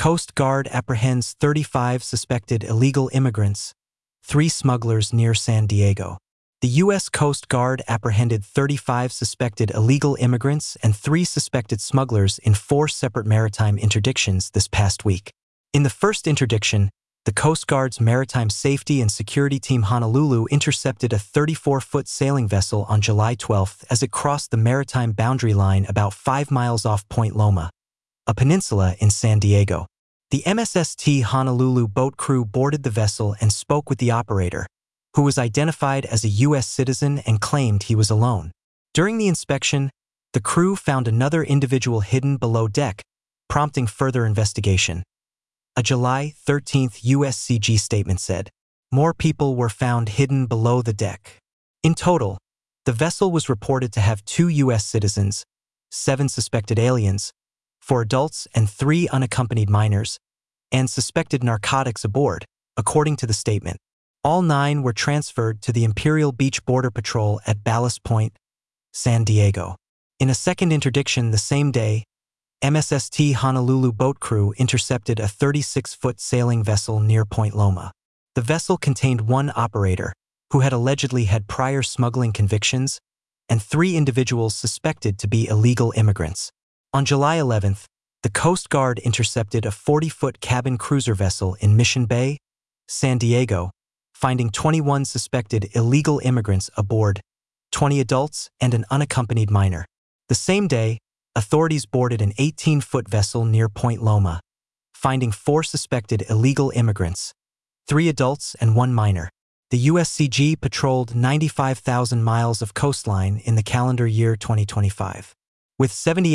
Coast Guard apprehends 35 suspected illegal immigrants, 3 smugglers near San Diego. The U.S. Coast Guard apprehended 35 suspected illegal immigrants and 3 suspected smugglers in 4 separate maritime interdictions this past week. In the first interdiction, the Coast Guard's Maritime Safety and Security Team Honolulu intercepted a 34-foot sailing vessel on July 12 as it crossed the maritime boundary line about 5 miles off Point Loma, a peninsula in San Diego. The MSST Honolulu boat crew boarded the vessel and spoke with the operator, who was identified as a U.S. citizen and claimed he was alone. During the inspection, the crew found another individual hidden below deck, prompting further investigation. A July 13 USCG statement said, more people were found hidden below the deck. In total, the vessel was reported to have 2 U.S. citizens, 7 suspected aliens, 4 adults and 3 unaccompanied minors, and suspected narcotics aboard, according to the statement. All 9 were transferred to the Imperial Beach Border Patrol at Ballast Point, San Diego. In a second interdiction the same day, MSST Honolulu boat crew intercepted a 36-foot sailing vessel near Point Loma. The vessel contained 1 operator, who had allegedly had prior smuggling convictions, and 3 individuals suspected to be illegal immigrants. On July 11, the Coast Guard intercepted a 40-foot cabin cruiser vessel in Mission Bay, San Diego, finding 21 suspected illegal immigrants aboard, 20 adults and an unaccompanied minor. The same day, authorities boarded an 18-foot vessel near Point Loma, finding 4 suspected illegal immigrants, 3 adults and 1 minor. The USCG patrolled 95,000 miles of coastline in the calendar year 2025. With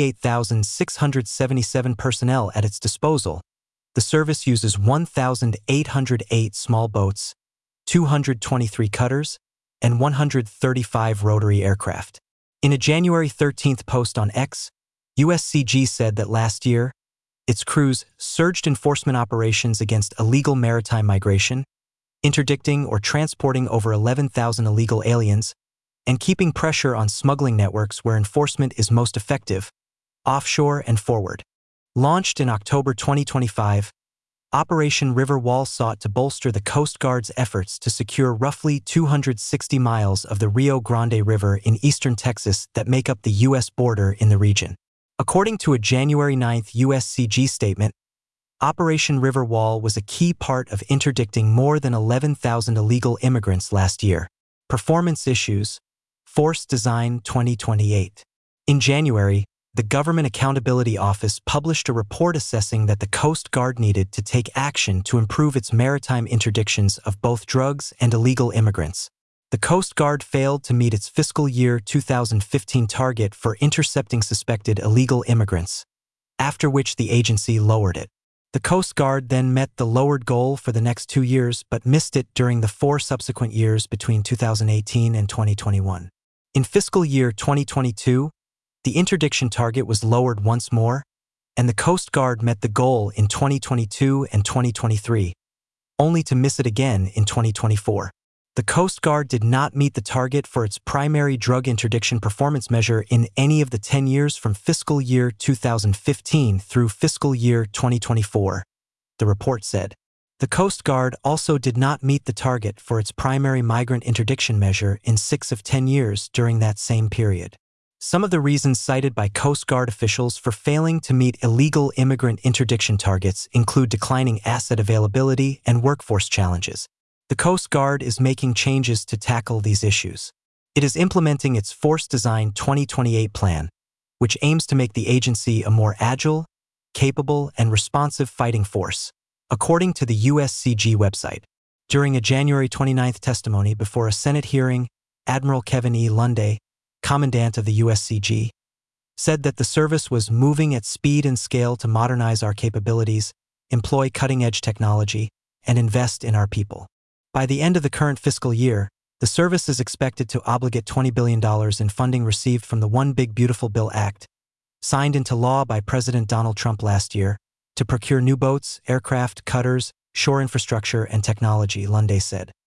78,677 personnel at its disposal, the service uses 1,808 small boats, 223 cutters, and 135 rotary aircraft. In a January 13 post on X, USCG said that last year, its crews surged enforcement operations against illegal maritime migration, interdicting or transporting over 11,000 illegal aliens, and keeping pressure on smuggling networks where enforcement is most effective, offshore and forward. Launched in October 2025, Operation River Wall sought to bolster the Coast Guard's efforts to secure roughly 260 miles of the Rio Grande River in eastern Texas that make up the U.S. border in the region. According to a January 9 USCG statement, Operation River Wall was a key part of interdicting more than 11,000 illegal immigrants last year. Performance issues, Force Design 2028. In January, the Government Accountability Office published a report assessing that the Coast Guard needed to take action to improve its maritime interdictions of both drugs and illegal immigrants. The Coast Guard failed to meet its fiscal year 2015 target for intercepting suspected illegal immigrants, after which the agency lowered it. The Coast Guard then met the lowered goal for the next 2 years but missed it during the 4 subsequent years between 2018 and 2021. In fiscal year 2022, the interdiction target was lowered once more, and the Coast Guard met the goal in 2022 and 2023, only to miss it again in 2024. The Coast Guard did not meet the target for its primary drug interdiction performance measure in any of the 10 years from fiscal year 2015 through fiscal year 2024, the report said. The Coast Guard also did not meet the target for its primary migrant interdiction measure in 6 of 10 years during that same period. Some of the reasons cited by Coast Guard officials for failing to meet illegal immigrant interdiction targets include declining asset availability and workforce challenges. The Coast Guard is making changes to tackle these issues. It is implementing its Force Design 2028 plan, which aims to make the agency a more agile, capable, and responsive fighting force, according to the USCG website. During a January 29 testimony before a Senate hearing, Admiral Kevin E. Lunde, Commandant of the USCG, said that the service was moving at speed and scale to modernize our capabilities, employ cutting-edge technology, and invest in our people. By the end of the current fiscal year, the service is expected to obligate $20 billion in funding received from the One Big Beautiful Bill Act, signed into law by President Donald Trump last year, to procure new boats, aircraft, cutters, shore infrastructure, and technology, Lunde said.